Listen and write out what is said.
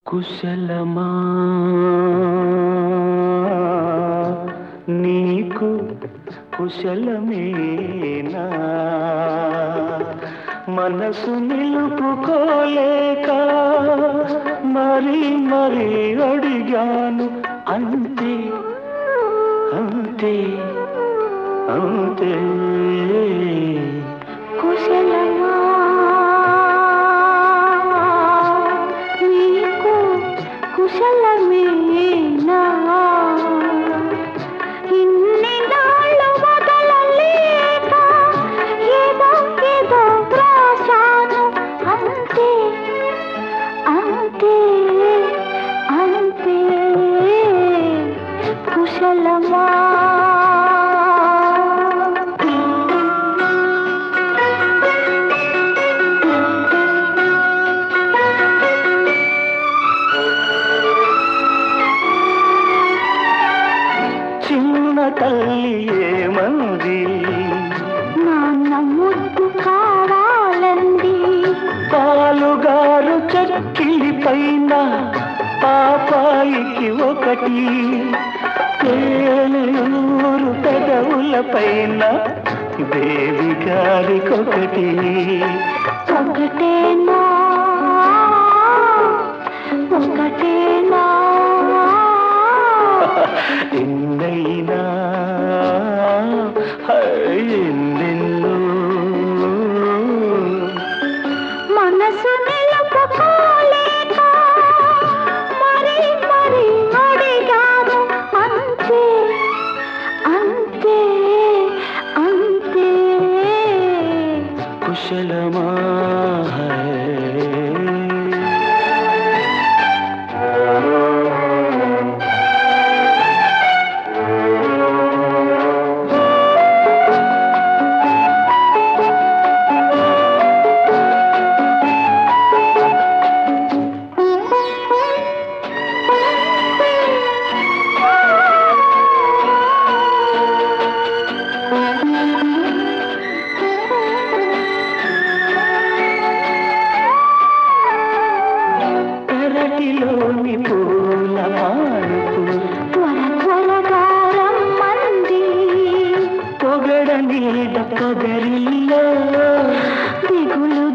కుశలమా నీకు కుశలమేనా మనసు నిలుపుకోలేక మరి మరి అడిగాను అంతే అంతే అంతే కుశలమా నీకు కుశలమేనా ఇన్ని నాళ్ళు వదలలేక ఏదో ఏదో వ్రాశాను అంతే అంతే అంతే కుశలమా చిన్న తల్లి ఏమంది నాన్న ముద్దు కావాలండి పాలుగారు చక్కిలి పైన పాపాయికి ఒకటి తేనెయూరు పెదవుల పైన దేవి గారికొకటి ఒకటేనా ఒకటేనా ఎన్నైనా ఎన్నెన్నో మనసు నిలుపుకోలేక మరి మరి అడిగాను అంతే అంతే అంతే కుశలమా పెరటిలోని పూల మానుపు త్వర త్వరగా రమ్మంది పొగడ నీడ పొగరిల్లో దిగులు